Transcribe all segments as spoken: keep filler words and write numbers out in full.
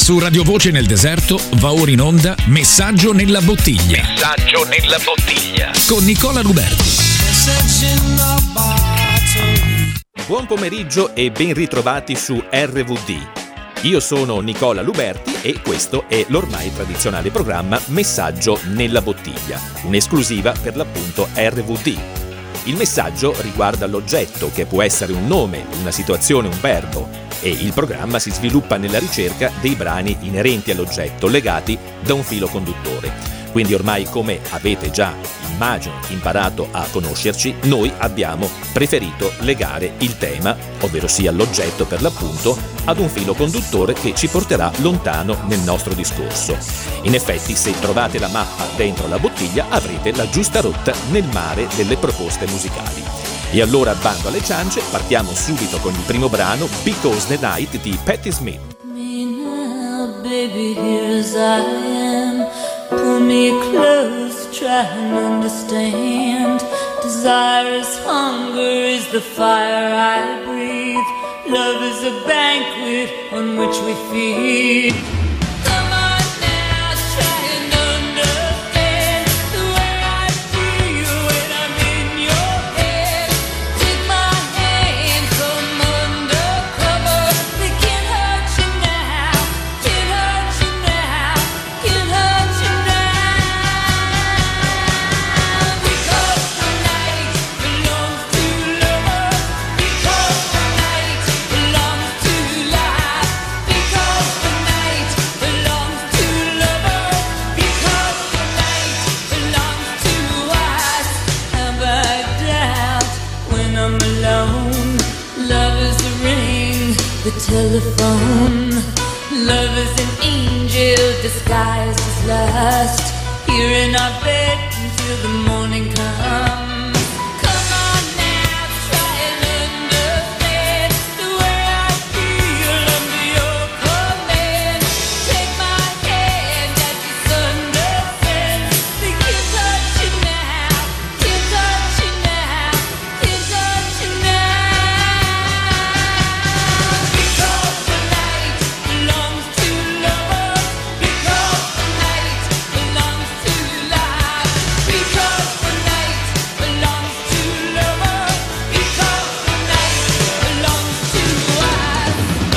Su Radio Voce nel deserto va ora in onda Messaggio nella bottiglia. Messaggio nella bottiglia. Con Nicola Luberti. Buon pomeriggio e ben ritrovati su R V D. Io sono Nicola Luberti e questo è l'ormai tradizionale programma Messaggio nella bottiglia, un'esclusiva per l'appunto R V D. Il messaggio riguarda l'oggetto, che può essere un nome, una situazione, un verbo, e il programma si sviluppa nella ricerca dei brani inerenti all'oggetto, legati da un filo conduttore. Quindi ormai, come avete già, immagino, imparato a conoscerci, noi abbiamo preferito legare il tema, ovvero sia l'oggetto per l'appunto, ad un filo conduttore che ci porterà lontano nel nostro discorso. In effetti, se trovate la mappa dentro la bottiglia, avrete la giusta rotta nel mare delle proposte musicali. E allora, bando alle ciance, partiamo subito con il primo brano, Because the Night di Patti Smith. Me now, baby, here as I am. Pull me close, try and understand. Desire is hunger, is the fire I breathe. Love is a banquet on which we feed. Come on now, try and understand the way I feel when I'm in your head. Take my hand, come undercover. They can't hurt you now, can't hurt you now, can't hurt you now. Because the night belongs to lovers. Because the night belongs to life. Because the night belongs to lovers. Because the night belongs to us. Have I doubt when I'm alone? Love is the ring, the telephone. Love is an angel disguised as lust. Here in our bed until the morning comes. Come on now, try and understand the way I feel under your command. Take my hand as the sun descends. They can't touch you now, can't touch you now, can't touch you now. Because the night belongs to lovers. Because the night belongs to life. Because the night belongs to lovers. Because the night belongs to us.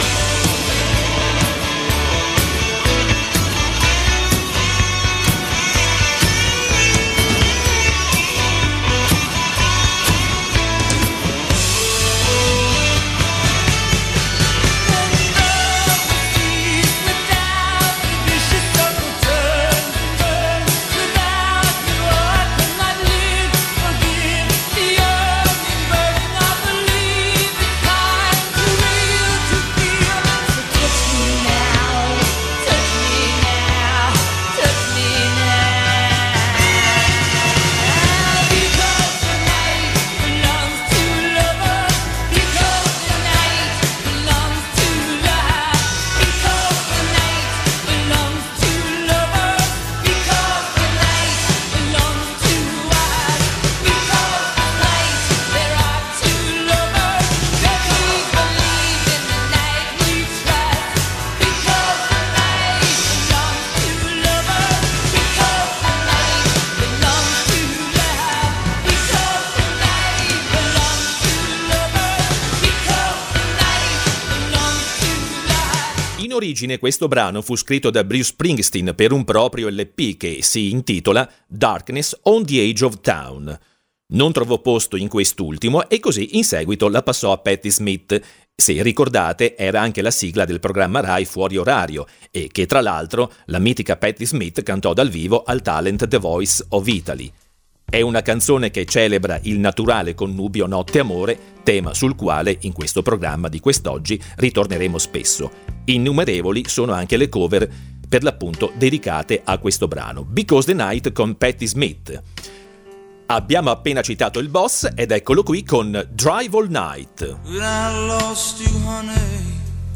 In origine questo brano fu scritto da Bruce Springsteen per un proprio L P che si intitola Darkness on the Edge of Town. Non trovò posto in quest'ultimo e così in seguito la passò a Patti Smith. Se ricordate, era anche la sigla del programma Rai Fuori Orario e che tra l'altro la mitica Patti Smith cantò dal vivo al talent The Voice of Italy. È una canzone che celebra il naturale connubio notte-amore, tema sul quale in questo programma di quest'oggi ritorneremo spesso. Innumerevoli sono anche le cover per l'appunto dedicate a questo brano. Because the Night con Patti Smith. Abbiamo appena citato il boss ed eccolo qui con Drive All Night. When I lost you, honey,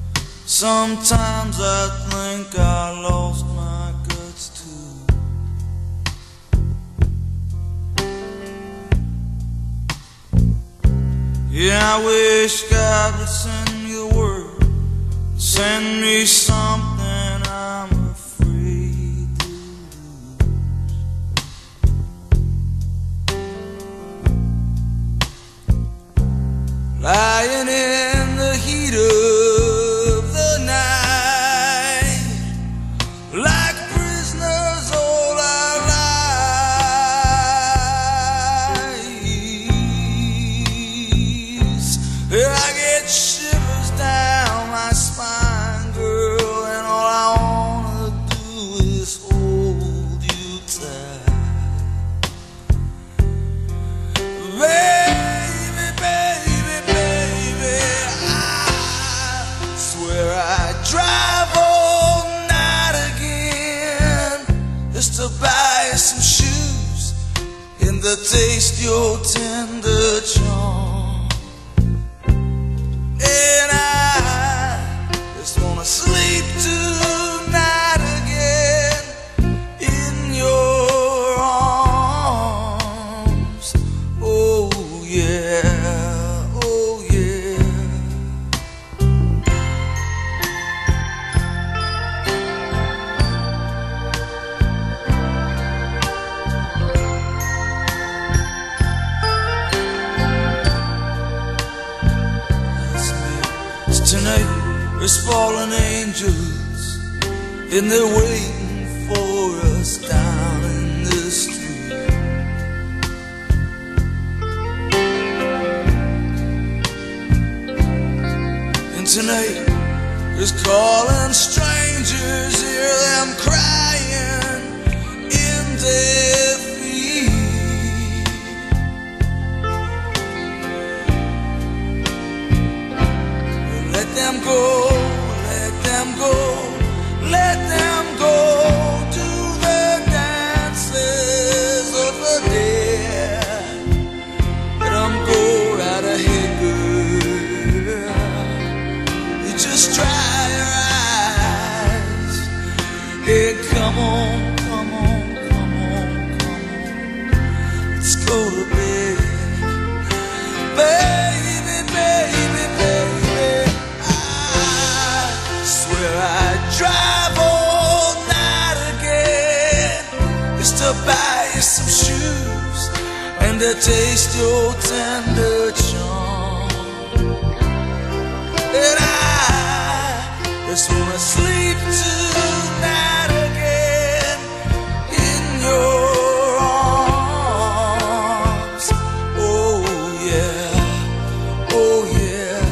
sometimes I think I lost my guts too. Yeah, I wish God would send me the word, send me something your tender charm. And I just wanna sleep tonight again in your arms. Oh yeah, oh yeah. Tonight there's fallen angels and they're waiting for us down in the street. And tonight there's calling strangers, hear them crying in their feet. Let them go, let them go, let them go to the dances of the dead. Let them go right ahead, girl. You just dry your eyes. Hey, come on, come on, come on, come on. Let's go to bed. Baby, baby, baby, I swear I'd drive all night again just to buy you some shoes and to taste your tender charm. And I just wanna sleep tonight again in your arms. Oh yeah, oh yeah.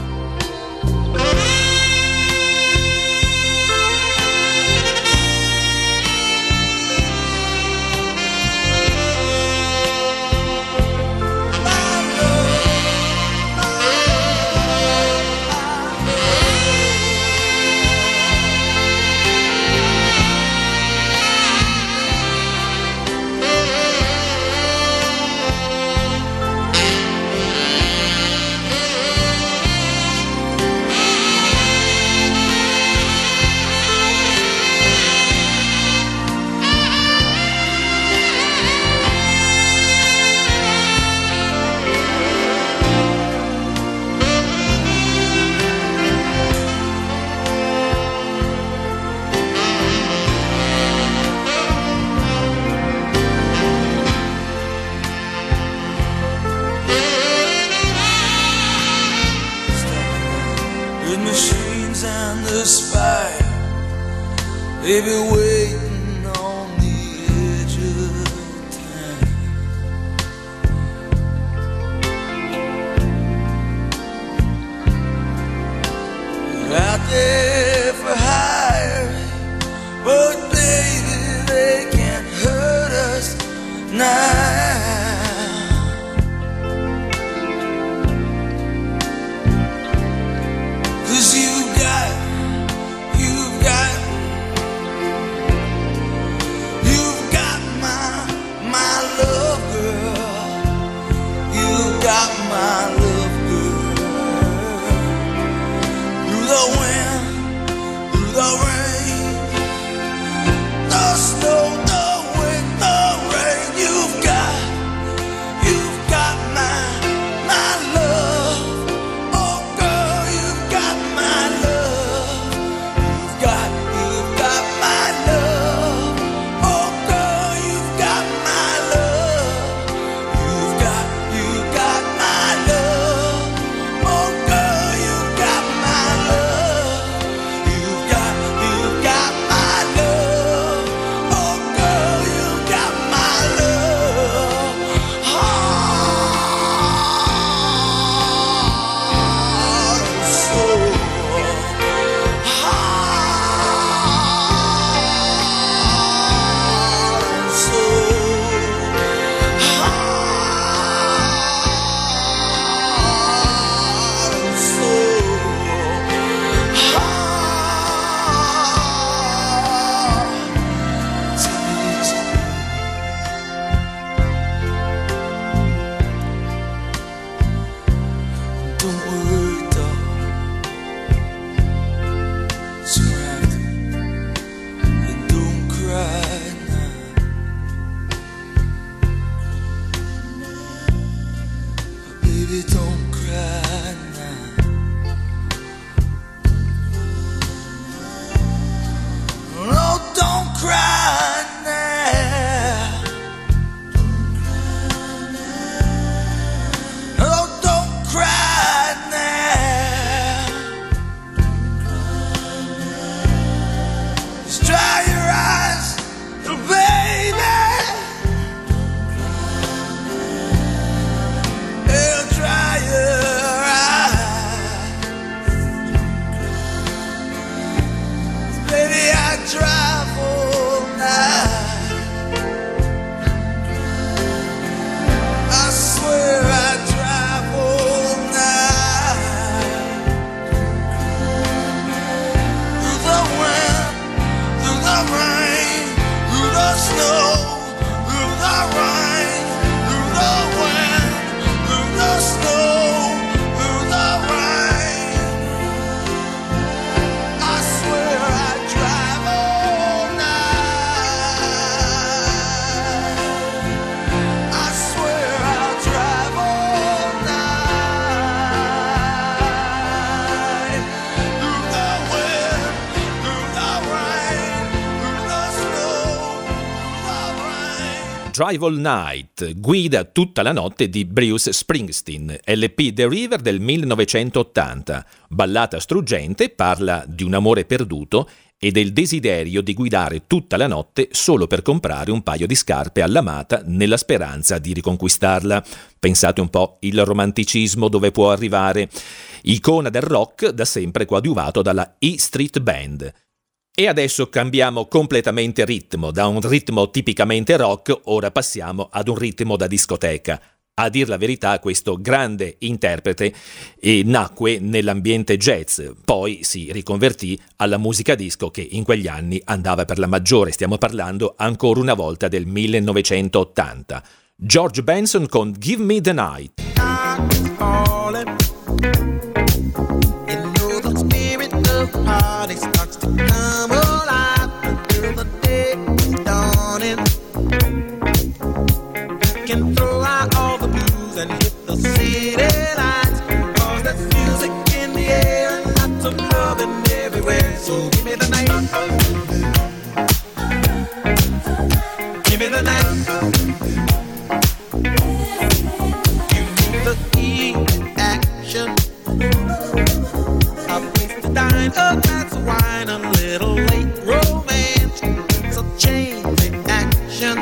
With machines and the spy, they be waiting on the edge of time. They're out there for hire, but baby, they can't hurt us now. Cause you've got, you've got, you've got my, my love, girl. You've got my love, girl. Through the wind Just dry your eyes, baby. Yeah, dry your eyes. Baby, I drive all night. I swear I drive all night. Through the wind, through the rain, through the snow, through the rain, through the wind, through the snow, through the rain. I swear I drive all night. I swear I'll drive all night. Through the wind, through the rain, through the snow, through the rain. Drive All Night, guida tutta la notte di Bruce Springsteen, L P The River del millenovecentottanta. Ballata struggente, parla di un amore perduto e del desiderio di guidare tutta la notte solo per comprare un paio di scarpe all'amata nella speranza di riconquistarla. Pensate un po' il romanticismo dove può arrivare. Icona del rock da sempre coadiuvato dalla E Street Band. E adesso cambiamo completamente ritmo, da un ritmo tipicamente rock, ora passiamo ad un ritmo da discoteca. A dir la verità, questo grande interprete eh, nacque nell'ambiente jazz, poi si riconvertì alla musica disco che in quegli anni andava per la maggiore. Stiamo parlando ancora una volta del millenovecentottanta. George Benson con Give Me the Night. And hit the city lights, cause there's music in the air and lots of loving everywhere. So give me the night, give me the night. You need the key action, a place to dine, a glass of wine, a little late romance. So change the action.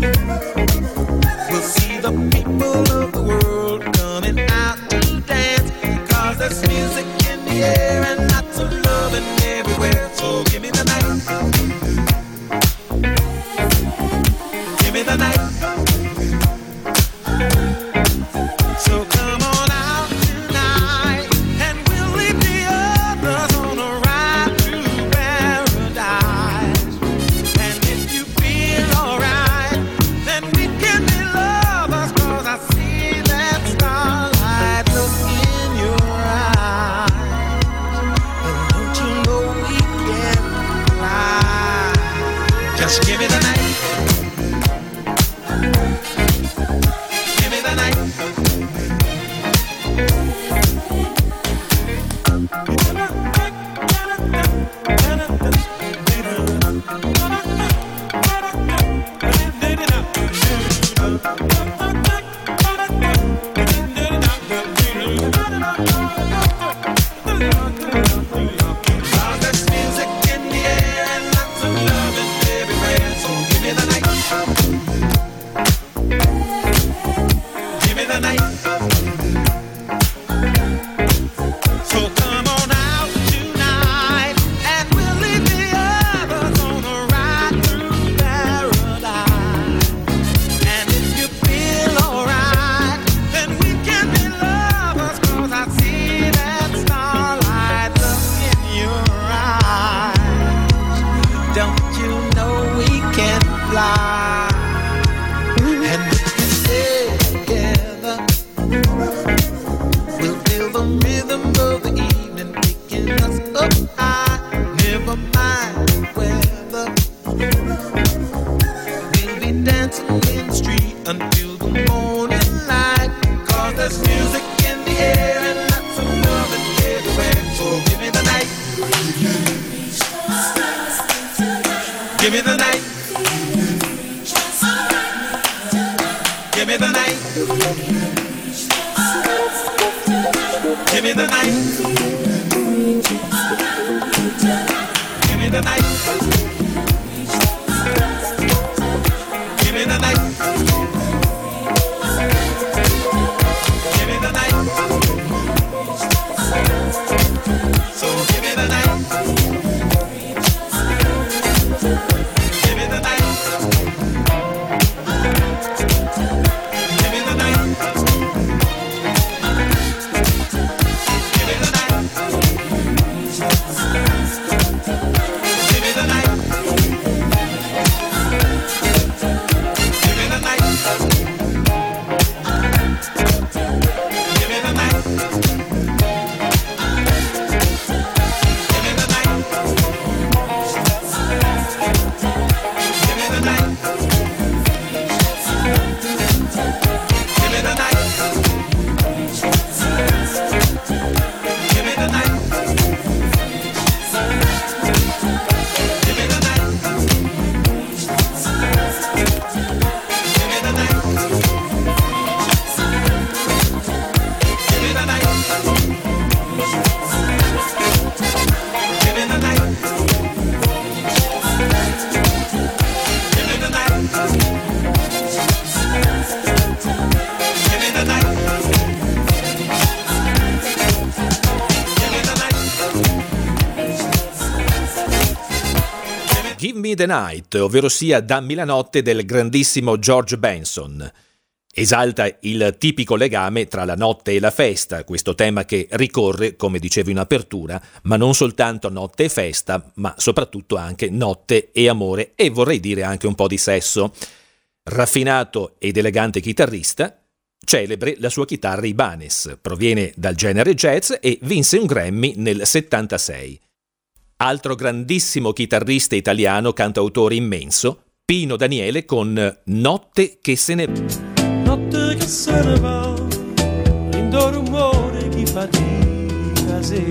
We'll see the people of the world coming out to dance, cause there's music in the air and lots of loving everywhere. So give me the night, give me the night. So come on out tonight and we'll leave the others on a ride through paradise. And if you feel alright, then we can be lovers, cause I see that starlight look in your eyes. And don't you know we can fly? Just give me the night, give me the night. Cause there's music in the air and lots of loving everywhere. So give me the night, give me the night. So come on out tonight and we'll leave the others on a ride through paradise. And if you feel alright, then we can be lovers, cause I see that starlight look in your eyes. Don't you know we can fly? And we can stay together. We'll feel the rhythm of the evening picking us up high. Never mind the weather. We'll be dancing in the street until the morning light. Cause there's music in the air and lots of loving everywhere. So give me the night, give me the night, give me the night, give me the night, give me the night. Give me the night. Give me the night. So give me the night. Give me the night. Give me the night. Give me the night. Give me the night. Give me the night. Give me the night. Give me the night. Give me the night. Give me the night. Give me the night. Give me the night. Give me the night. Give me the night. Give me the night. Give me the night. Give me the night. Give Me the Night, ovvero sia Dammi la notte del grandissimo George Benson. Esalta il tipico legame tra la notte e la festa, questo tema che ricorre, come dicevo in apertura, ma non soltanto notte e festa, ma soprattutto anche notte e amore e vorrei dire anche un po' di sesso. Raffinato ed elegante chitarrista, celebre la sua chitarra Ibanez, proviene dal genere jazz e vinse un Grammy nel settantasei. Altro grandissimo chitarrista italiano, cantautore immenso, Pino Daniele con Notte che se ne... Notte che se ne va, lindo rumore che fatica sì.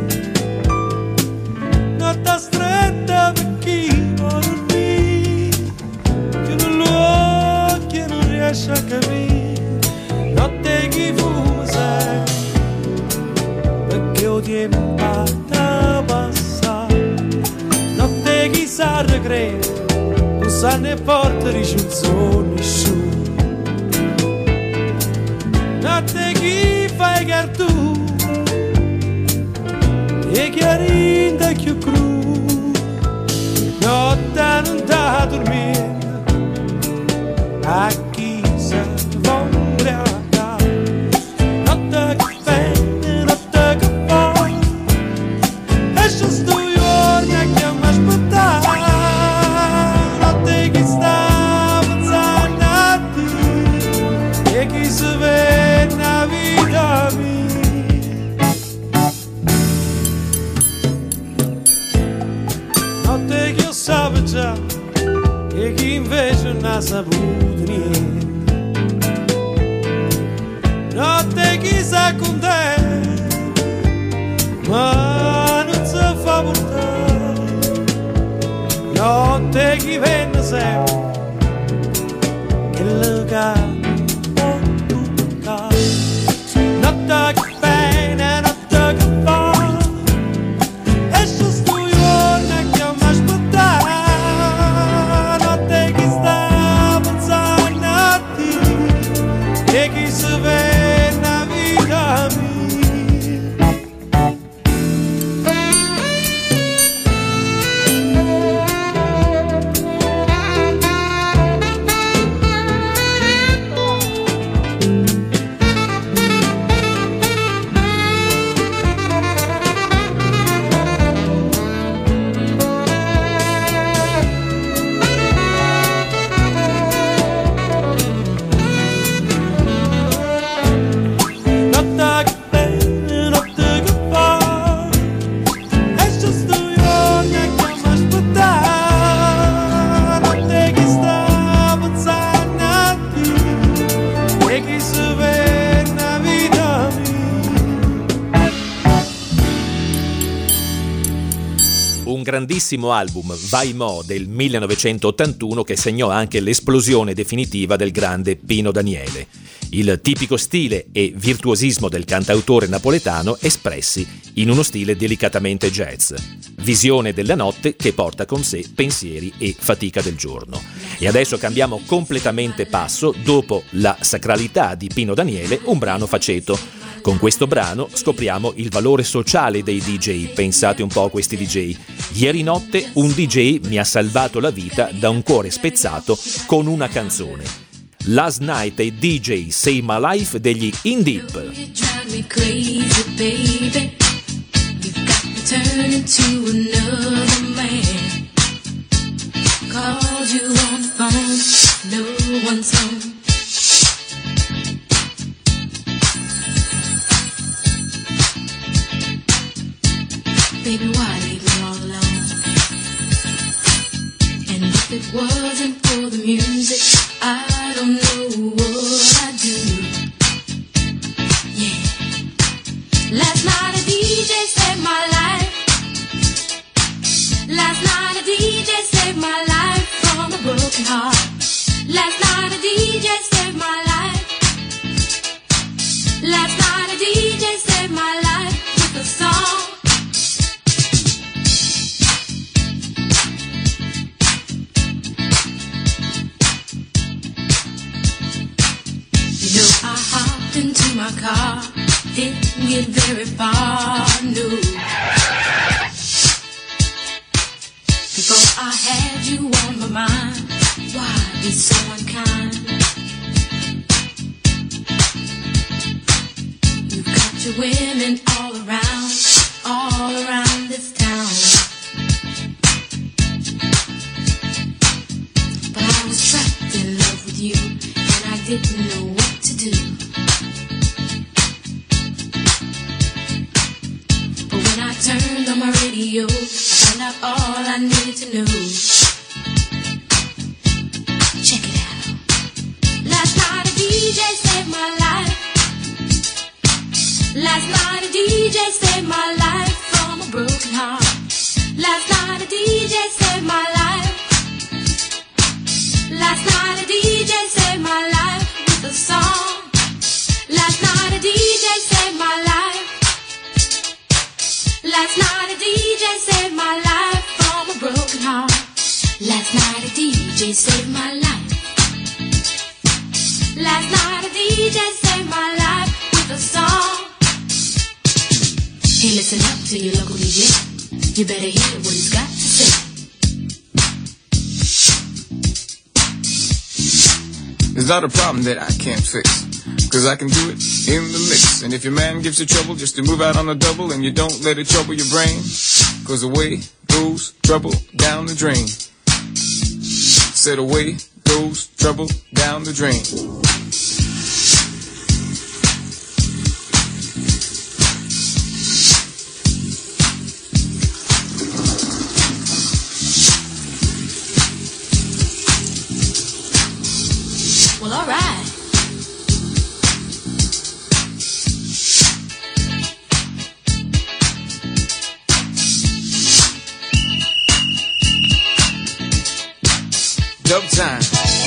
Notte stretta per chi vuole dormire, che non lo occhio non riesce a capire. Notte che fuma sai, perché ho tempo da passare. Notte che sa regredo, tu sai ne porta ricciuzzo nessuno. Notte chi fai che tu e chiarinda più cru. Notte non da dormire a chi se vuole a notte che bene, notte che fa e ci sto io che mi aspettare. Notte che sta pensando a te e chi si vede na vita mia. Notte che io sapevo già e chi invece non ha saputo niente. Notte che sa con te ma non si fa portare. Notte che venne sempre che le cade. Notte che bene, notte che fa e ci sto io che mi aspettare. Notte che sta pensando a te e chi si vede na vita mia. bellissimo album Vai Mo del millenovecentottantuno che segnò anche l'esplosione definitiva del grande Pino Daniele. Il tipico stile e virtuosismo del cantautore napoletano espressi in uno stile delicatamente jazz. Visione della notte che porta con sé pensieri e fatica del giorno. E adesso cambiamo completamente passo, dopo la sacralità di Pino Daniele, un brano faceto. Con questo brano scopriamo il valore sociale dei D J, pensate un po' a questi D J. Ieri notte un D J mi ha salvato la vita da un cuore spezzato con una canzone. Last Night a D J Save My Life degli In Deep. You drive me crazy, baby. You've got to turn into another man. Called you on the phone, no one's home. Baby, why leave me all alone? And if it wasn't for the music, I don't know what I'd do. Yeah. Last night a D J saved my life. Last night a D J saved my life from a broken heart. Last night a D J saved my life. Last night a D J saved my life with a song. You know I hopped into my car, didn't get very far, no. Before I had you on my mind, why be so unkind? You've got your women all around, all around this town. But I was trapped in love with you, and I didn't know what to do. But when I turned on my radio, I found out all I needed to know. Check it out. Last night a D J saved my life. Last night a D J saved my life from a broken heart. Last night a D J saved my life. Last night a D J saved my life with a song. Last night a D J saved my life. Last night a D J saved my life from a broken heart. Last night a D J saved my life. Last night a D J saved my life with a song. Hey, listen up to your local D J. You better hear what he's got to say. It's not a problem that I can't fix, cause I can do it in the mix. And if your man gives you trouble just to move out on a double, and you don't let it trouble your brain, cause away goes trouble down the drain. Said away goes trouble down the drain. Well, all right. Dub time.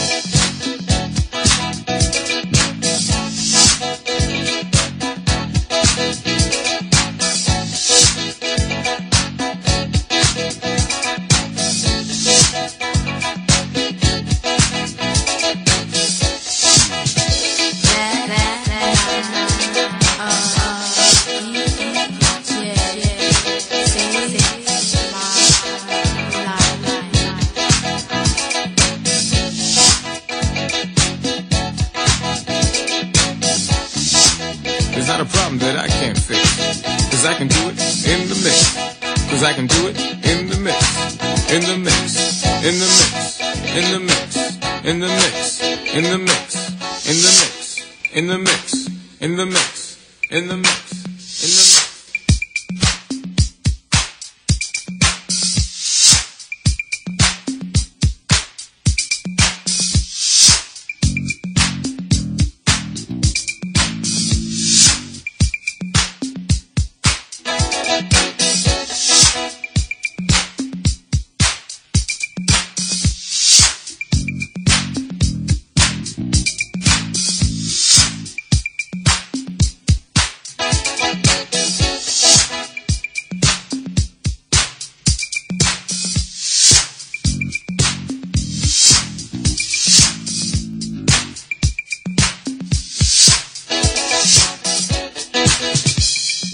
It's not a problem that I can't fix, cause I can do it in the mix. Cause I can do it in the mix. In the mix. In the mix. In the mix. In the mix. In the mix. In the mix. In the mix. In the mix. In the mix. In the mix.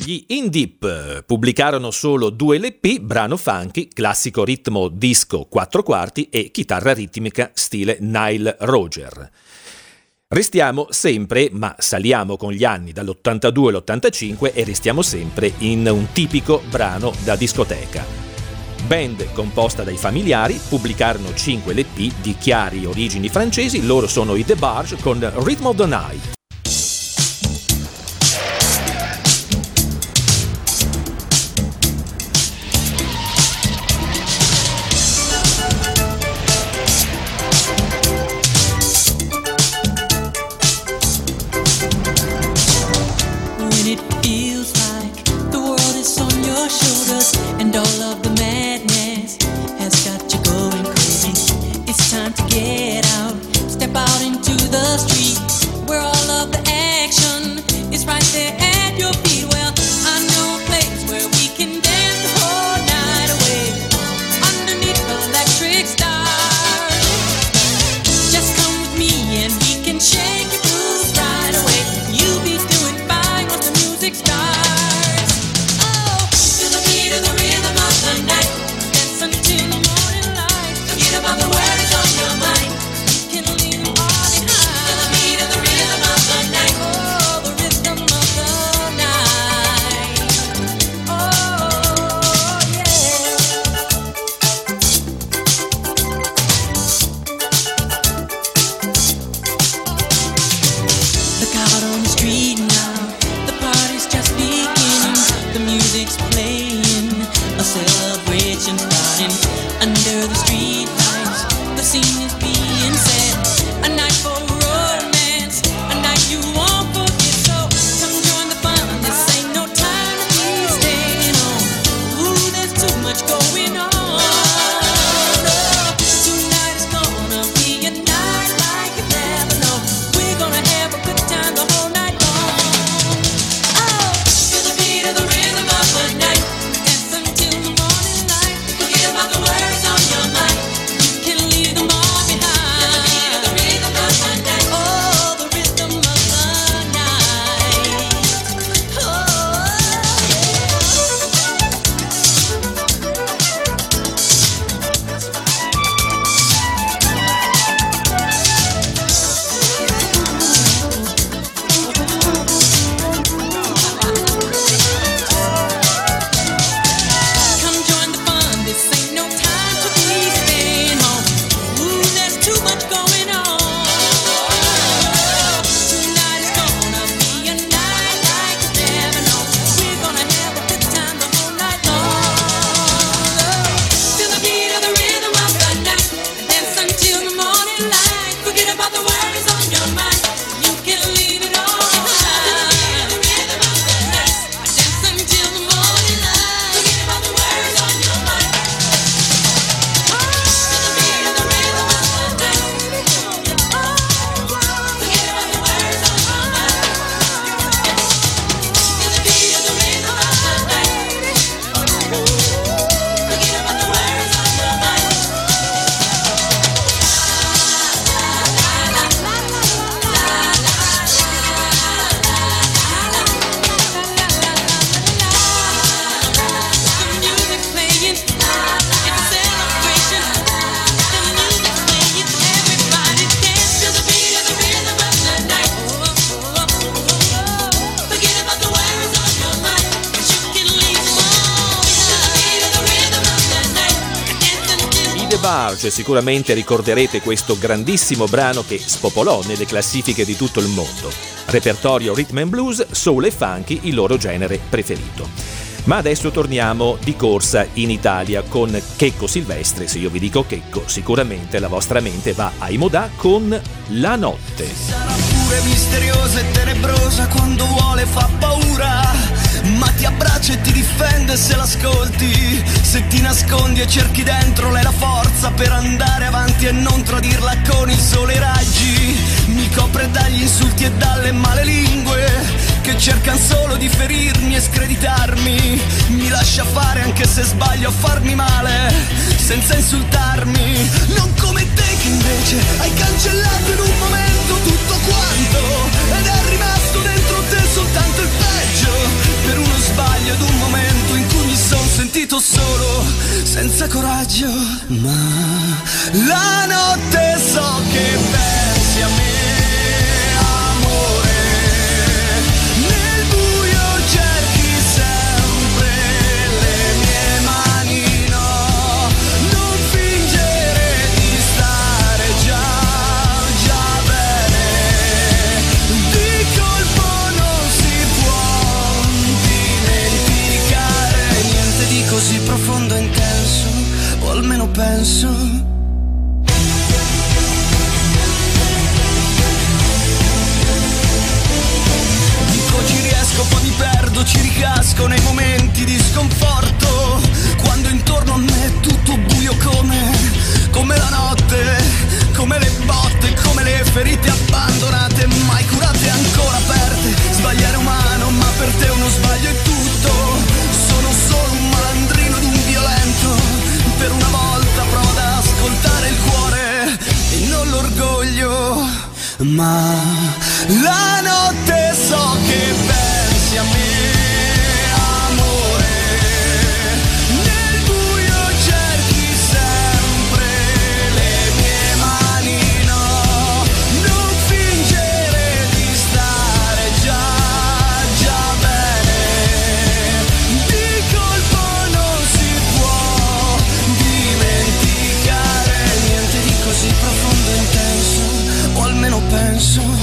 Gli In Deep pubblicarono solo due L P, brano funky, classico ritmo disco quattro quarti e chitarra ritmica stile Nile Rodgers. Restiamo sempre, ma saliamo con gli anni dall'ottantadue all'ottantacinque e restiamo sempre in un tipico brano da discoteca. Band composta dai familiari, pubblicarono cinque L P di chiari origini francesi, loro sono i The Barge con Rhythm of the Night. Barge, sicuramente ricorderete questo grandissimo brano che spopolò nelle classifiche di tutto il mondo. Repertorio rhythm and blues, soul e funky, il loro genere preferito. Ma adesso torniamo di corsa in Italia con Checco Silvestri. Se io vi dico Checco, sicuramente la vostra mente va ai Modà con La Notte. Sarà pure misteriosa e tenebrosa, quando vuole fa paura, ma ti abbraccia e ti difende se l'ascolti. Se ti nascondi e cerchi dentro lei la forza per andare avanti e non tradirla con il sole e i raggi. Mi copre dagli insulti e dalle male lingue che cercan solo di ferirmi e screditarmi. Mi lascia fare anche se sbaglio a farmi male, senza insultarmi. Non come te che invece hai cancellato in un momento tutto quanto ed è rimasto dentro te soltanto il peggio. Per uno sbaglio sentito solo, senza coraggio. Ma la notte so che pensi a me, amore. Nel buio cerchi sempre le mie mani, no. Non fingere di stare già, già bene. Di colpo non si può dimenticare niente di così profondo e intenso, o almeno penso. Ci riesco, poi mi perdo, ci ricasco nei momenti di sconforto, quando intorno a me è tutto buio come, come la notte, come le botte, come le ferite abbandonate, mai curate, ancora aperte. Sbagliare è umano, ma per te uno sbaglio è tutto. Sono solo un malandrino ed un violento, per una volta provo ad ascoltare il cuore e non l'orgoglio. Ma la notte so che pensi a me, amore. Nel buio cerchi sempre le mie mani, no. Non fingere di stare già, già bene. Di colpo non si può dimenticare niente di così profondo e intenso, o almeno penso.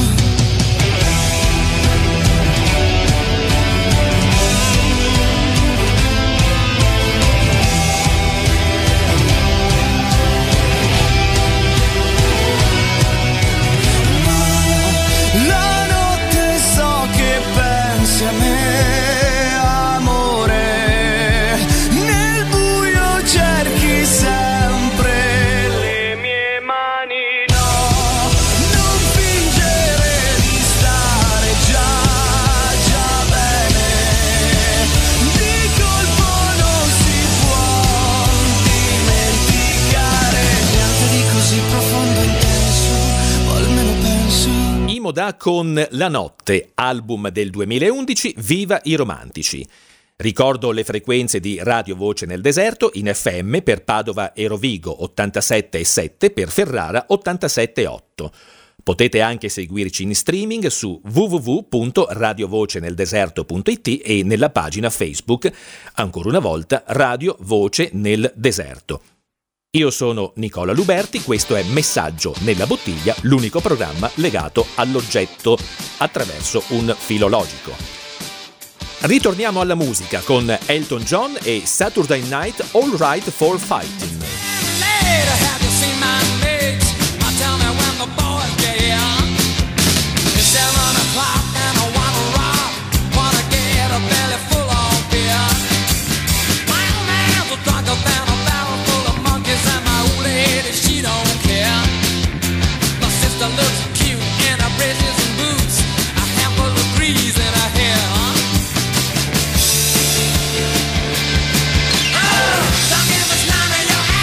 La notte so che pensi a me, amore. Nel buio cerchi sempre le mie mani, no. Non fingere di stare già, già bene. Di colpo non si può dimenticare niente di così profondo e intenso, o almeno penso. Imoda con La notte, album del duemilaundici, Viva i romantici. Ricordo le frequenze di Radio Voce nel Deserto in F M per Padova e Rovigo ottantasette virgola sette, per Ferrara ottantasette virgola otto. Potete anche seguirci in streaming su w w w punto radiovoceneldeserto punto i t e nella pagina Facebook, ancora una volta, Radio Voce nel Deserto. Io sono Nicola Luberti, questo è Messaggio nella bottiglia, l'unico programma legato all'oggetto attraverso un filo logico. Ritorniamo alla musica con Elton John e Saturday Night All Right for Fighting. Later, have you seen my legs? I tell me when the boys get young. It's seven o'clock and I wanna rock, wanna get a belly full of beer. My old man's a drunker than a barrel full of monkeys, and my old lady, she don't care. My sister looks cute in her braces and boots, a handful of breeze in her hair. Don't give us none of your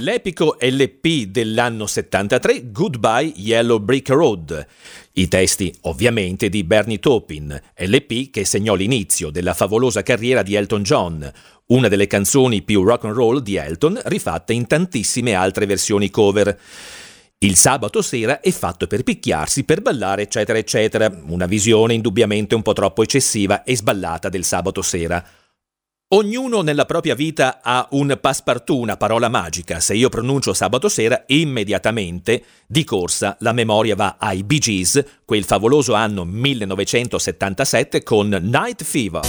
L'epico L P dell'anno settantatré, Goodbye Yellow Brick Road. I testi ovviamente di Bernie Taupin, L P che segnò l'inizio della favolosa carriera di Elton John, una delle canzoni più rock and roll di Elton, rifatta in tantissime altre versioni cover. Il sabato sera è fatto per picchiarsi, per ballare, eccetera, eccetera, una visione indubbiamente un po' troppo eccessiva e sballata del sabato sera. Ognuno nella propria vita ha un passepartout, una parola magica. Se io pronuncio sabato sera, immediatamente, di corsa, la memoria va ai Bee Gees, quel favoloso anno millenovecentosettantasette con Night Fever.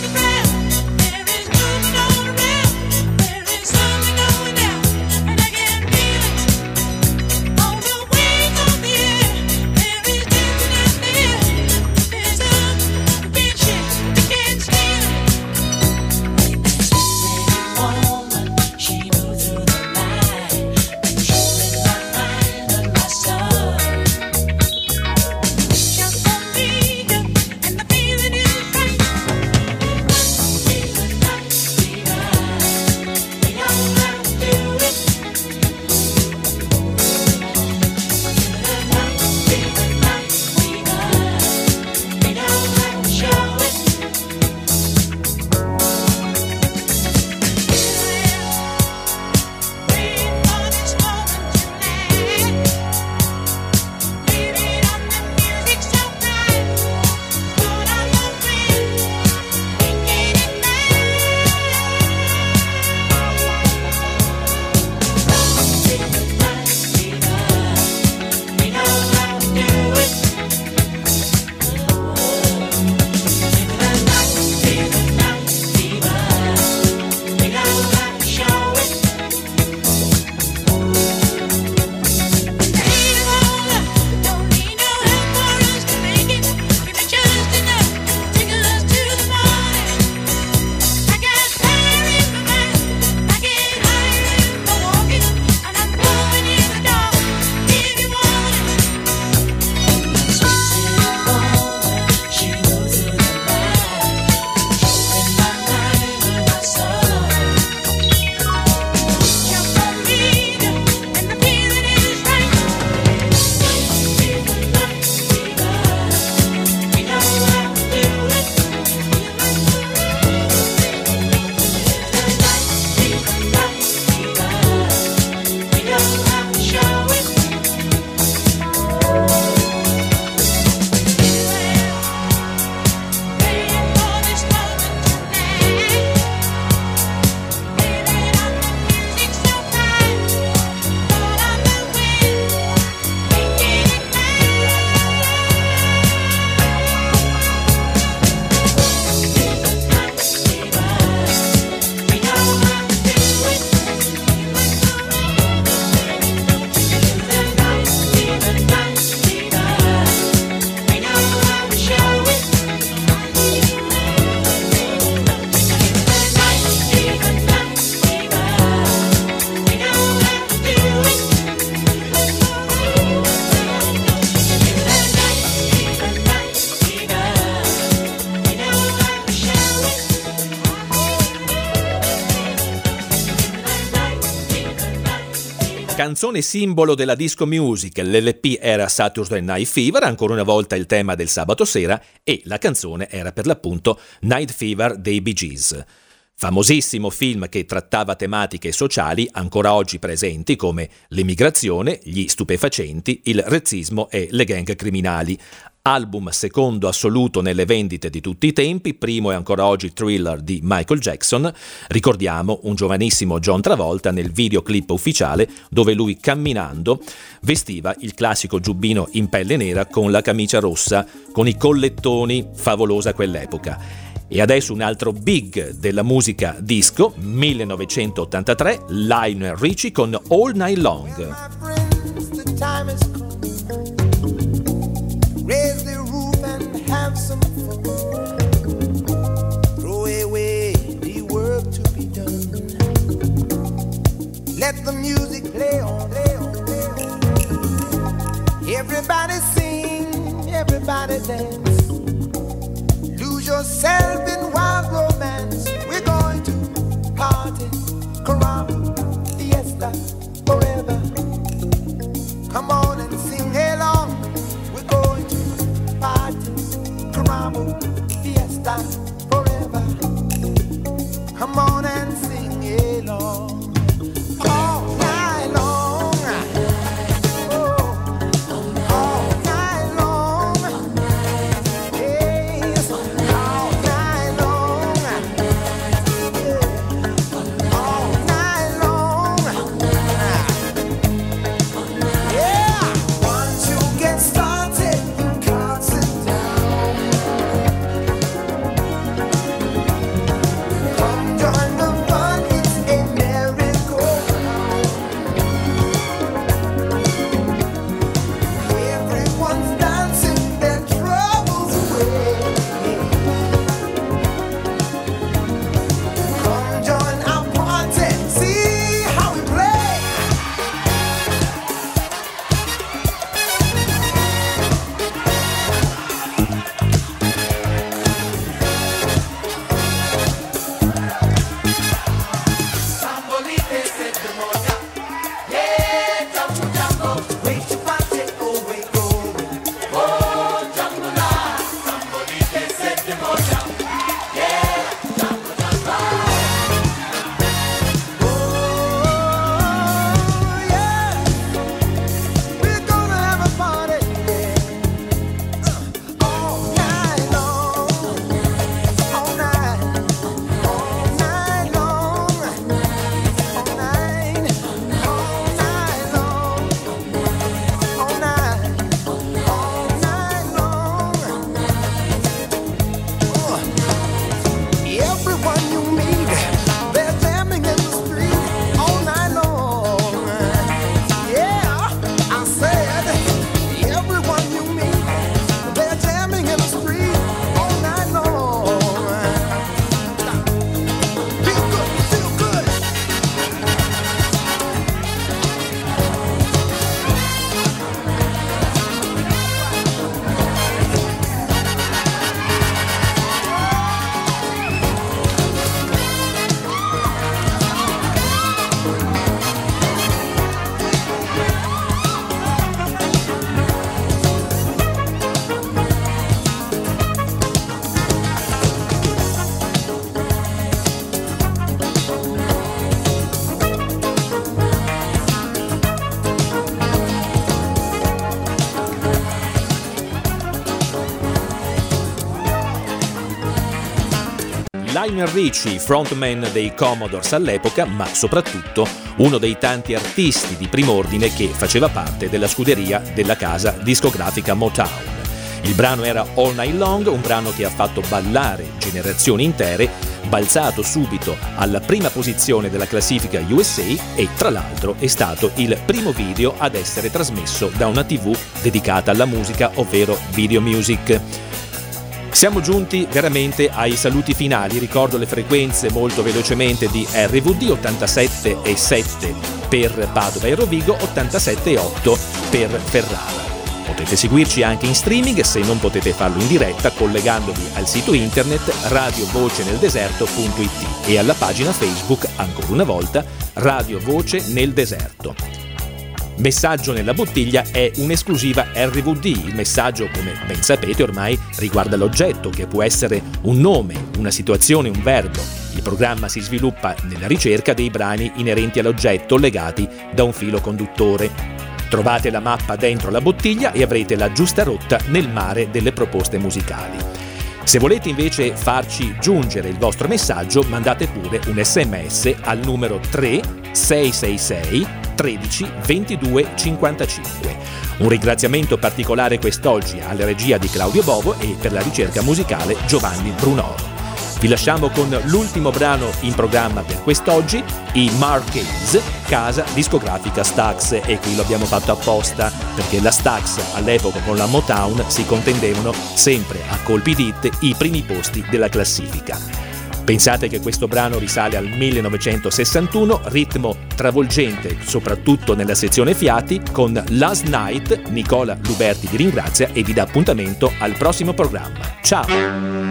Canzone simbolo della disco music, l'L P era Saturday Night Fever, ancora una volta il tema del sabato sera, e la canzone era per l'appunto Night Fever dei Bee Gees. Famosissimo film che trattava tematiche sociali ancora oggi presenti come l'emigrazione, gli stupefacenti, il razzismo e le gang criminali. Album secondo assoluto nelle vendite di tutti i tempi, primo e ancora oggi Thriller di Michael Jackson. Ricordiamo un giovanissimo John Travolta nel videoclip ufficiale dove lui camminando vestiva il classico giubbino in pelle nera con la camicia rossa con i collettoni, favolosa quell'epoca. E adesso un altro big della musica disco, millenovecentottantatré, Lionel Richie con All Night Long. Raise the roof and have some fun. Throw away the work to be done. Let the music play on, play on, play on. Everybody sing, everybody dance. Lose yourself in wild romance. We're going to party, caramba, fiesta, Lionel Richie, frontman dei Commodores all'epoca, ma soprattutto uno dei tanti artisti di prim'ordine che faceva parte della scuderia della casa discografica Motown. Il brano era All Night Long, un brano che ha fatto ballare generazioni intere, balzato subito alla prima posizione della classifica U S A e tra l'altro è stato il primo video ad essere trasmesso da una tivù dedicata alla musica, ovvero Video Music. Siamo giunti veramente ai saluti finali, ricordo le frequenze molto velocemente di R V D: ottantasette e sette per Padova e Rovigo, ottantasette e otto per Ferrara. Potete seguirci anche in streaming se non potete farlo in diretta collegandovi al sito internet radio voce nel deserto punto it e alla pagina Facebook, ancora una volta, Radio Voce nel Deserto. Messaggio nella bottiglia è un'esclusiva R V D. Il messaggio, come ben sapete ormai, riguarda l'oggetto, che può essere un nome, una situazione, un verbo. Il programma si sviluppa nella ricerca dei brani inerenti all'oggetto legati da un filo conduttore. Trovate la mappa dentro la bottiglia e avrete la giusta rotta nel mare delle proposte musicali. Se volete invece farci giungere il vostro messaggio, mandate pure un sms al numero tre sei sei sei tredici ventidue cinquantacinque. Un ringraziamento particolare quest'oggi alla regia di Claudio Bovo e per la ricerca musicale Giovanni Brunoro. Vi lasciamo con l'ultimo brano in programma per quest'oggi, i Marquez, casa discografica Stax, e qui lo abbiamo fatto apposta perché la Stax all'epoca con la Motown si contendevano sempre a colpi di hit i primi posti della classifica. Pensate che questo brano risale al millenovecentosessantuno, ritmo travolgente soprattutto nella sezione fiati. Con Last Night Nicola Luberti vi ringrazia e vi dà appuntamento al prossimo programma. Ciao!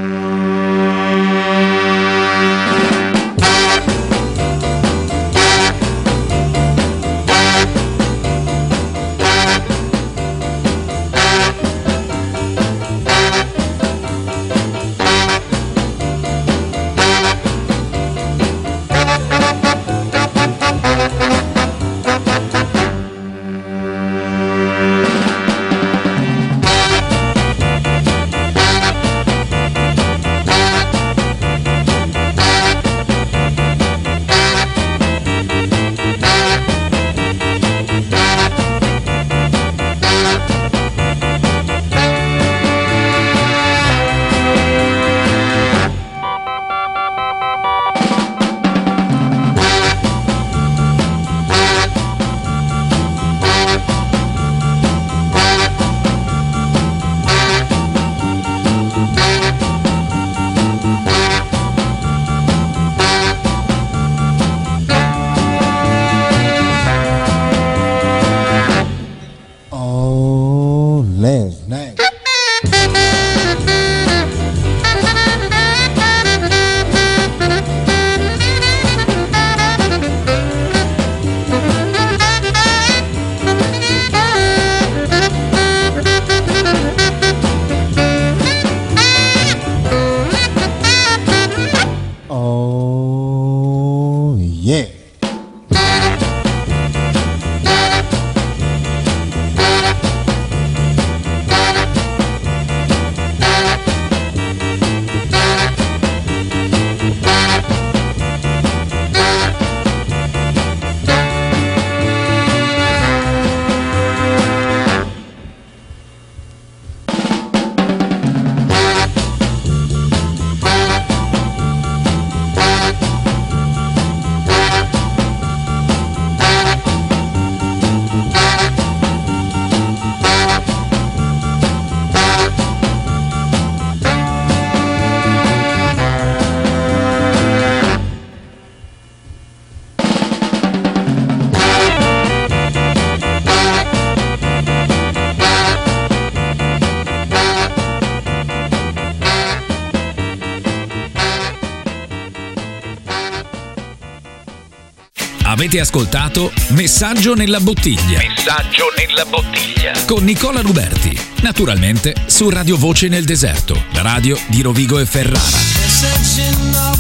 Avete ascoltato Messaggio nella bottiglia. Messaggio nella bottiglia. Con Nicola Luberti. Naturalmente su Radio Voce nel Deserto, la radio di Rovigo e Ferrara.